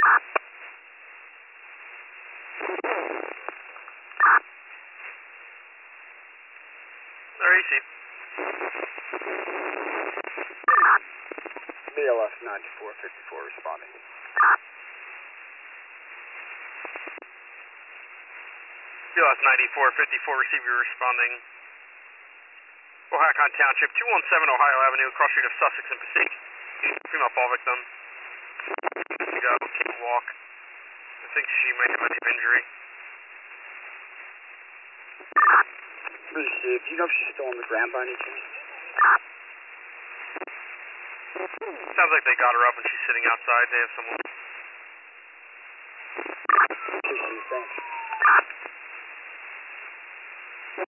REC. BLS 9454 responding. BLS 9454, receive your responding. Ohiocon Township, 217 Ohio Avenue, cross street of Sussex and Passaic. Female fall victim. Go, keep a walk. I think she may have a deep injury. Received. Do you know if she's still on the ground by any chance? Sounds like they got her up and she's sitting outside. They have someone. Thanks.